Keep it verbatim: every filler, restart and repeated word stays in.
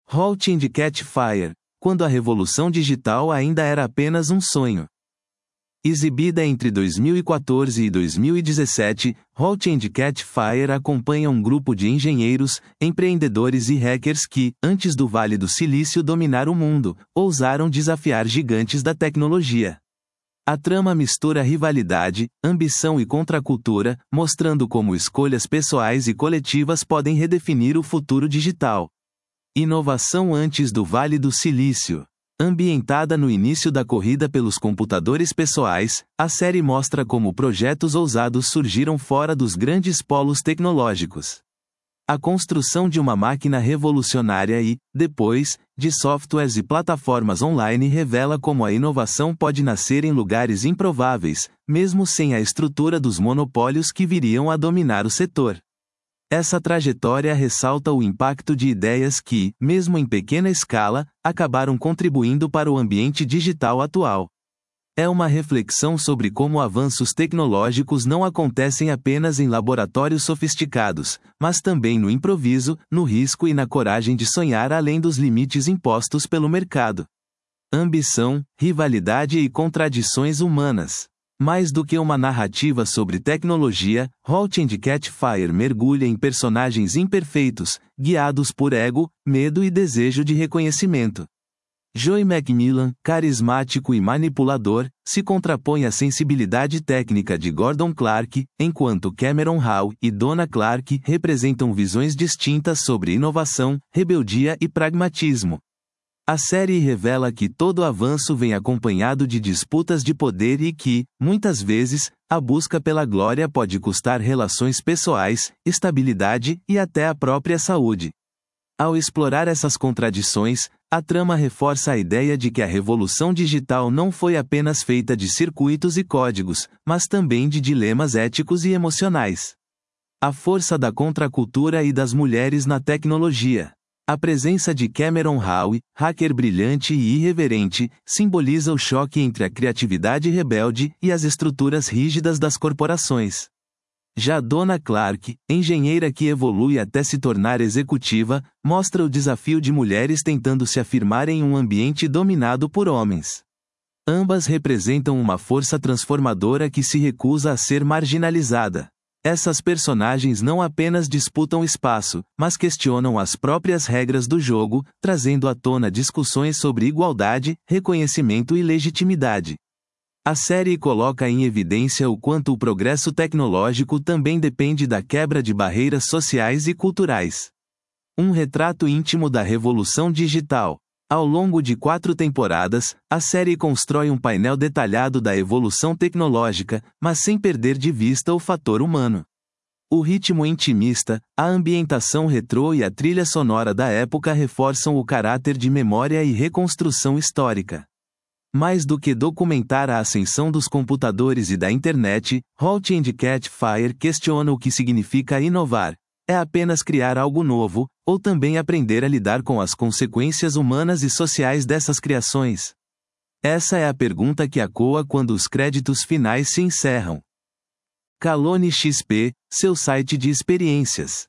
Halt and Catch Fire, quando a revolução digital ainda era apenas um sonho. Exibida entre dois mil e quatorze e dois mil e dezessete, Halt and Catch Fire acompanha um grupo de engenheiros, empreendedores e hackers que, antes do Vale do Silício dominar o mundo, ousaram desafiar gigantes da tecnologia. A trama mistura rivalidade, ambição e contracultura, mostrando como escolhas pessoais e coletivas podem redefinir o futuro digital. Inovação antes do Vale do Silício. Ambientada no início da corrida pelos computadores pessoais, a série mostra como projetos ousados surgiram fora dos grandes polos tecnológicos. A construção de uma máquina revolucionária e, depois, de softwares e plataformas online revela como a inovação pode nascer em lugares improváveis, mesmo sem a estrutura dos monopólios que viriam a dominar o setor. Essa trajetória ressalta o impacto de ideias que, mesmo em pequena escala, acabaram contribuindo para o ambiente digital atual. É uma reflexão sobre como avanços tecnológicos não acontecem apenas em laboratórios sofisticados, mas também no improviso, no risco e na coragem de sonhar além dos limites impostos pelo mercado. Ambição, rivalidade e contradições humanas. Mais do que uma narrativa sobre tecnologia, Halt and Catch Fire mergulha em personagens imperfeitos, guiados por ego, medo e desejo de reconhecimento. Joey McMillan, carismático e manipulador, se contrapõe à sensibilidade técnica de Gordon Clark, enquanto Cameron Howe e Donna Clark representam visões distintas sobre inovação, rebeldia e pragmatismo. A série revela que todo avanço vem acompanhado de disputas de poder e que, muitas vezes, a busca pela glória pode custar relações pessoais, estabilidade e até a própria saúde. Ao explorar essas contradições, a trama reforça a ideia de que a revolução digital não foi apenas feita de circuitos e códigos, mas também de dilemas éticos e emocionais. A força da contracultura e das mulheres na tecnologia. A presença de Cameron Howe, hacker brilhante e irreverente, simboliza o choque entre a criatividade rebelde e as estruturas rígidas das corporações. Já Donna Clark, engenheira que evolui até se tornar executiva, mostra o desafio de mulheres tentando se afirmar em um ambiente dominado por homens. Ambas representam uma força transformadora que se recusa a ser marginalizada. Essas personagens não apenas disputam espaço, mas questionam as próprias regras do jogo, trazendo à tona discussões sobre igualdade, reconhecimento e legitimidade. A série coloca em evidência o quanto o progresso tecnológico também depende da quebra de barreiras sociais e culturais. Um retrato íntimo da revolução digital. Ao longo de quatro temporadas, a série constrói um painel detalhado da evolução tecnológica, mas sem perder de vista o fator humano. O ritmo intimista, a ambientação retrô e a trilha sonora da época reforçam o caráter de memória e reconstrução histórica. Mais do que documentar a ascensão dos computadores e da internet, Halt and Catch Fire questiona o que significa inovar. É apenas criar algo novo, ou também aprender a lidar com as consequências humanas e sociais dessas criações? Essa é a pergunta que ecoa quando os créditos finais se encerram. Calone X P, seu site de experiências.